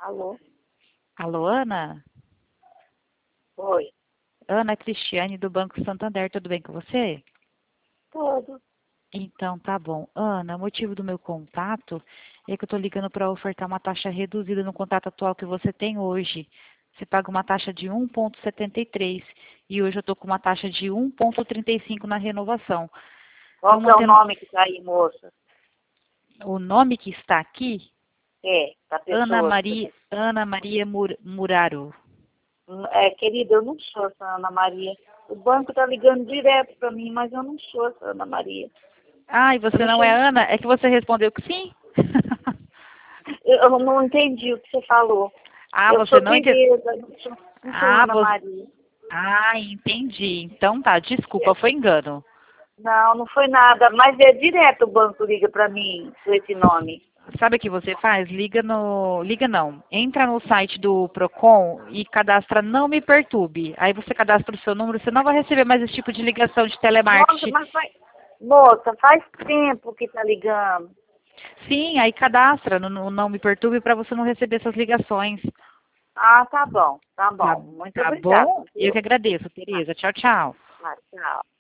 Alô? Alô, Ana? Oi. Ana Cristiane, do Banco Santander, tudo bem com você? Tudo. Então, tá bom. Ana, o motivo do meu contato é que eu estou ligando para ofertar uma taxa reduzida no contrato atual que você tem hoje. Você paga uma taxa de 1,73 e hoje eu estou com uma taxa de 1,35 na renovação. Qual Então, que é o mantendo nome que tá aí, moça? o nome que está aqui, Da pessoa. Ana Maria Muraro. Querida, eu não sou essa Ana Maria. O banco tá ligando direto pra mim, mas eu não sou essa Ana Maria. Ah, e Eu você me não é chamo... Ana? É que você respondeu que sim? eu não entendi o que você falou. Ah, Eu você sou não entendeu? Tereza, não sou Ah, Ana Maria. entendi. Então tá, desculpa, foi engano. Não, não foi nada, mas é direto o banco liga pra mim com esse nome. Sabe o que você faz? Liga não. Entra no site do Procon e cadastra Não Me Perturbe. Aí você cadastra o seu número, você não vai receber mais esse tipo de ligação de Nossa, telemarketing. mas moça, faz tempo que tá ligando. Sim, aí cadastra no Não Me Perturbe para você não receber essas ligações. Ah, tá bom, tá Tá, bom. Muito tá obrigada, bom? Eu que viu? agradeço, Tereza. Tchau, tchau. Tchau.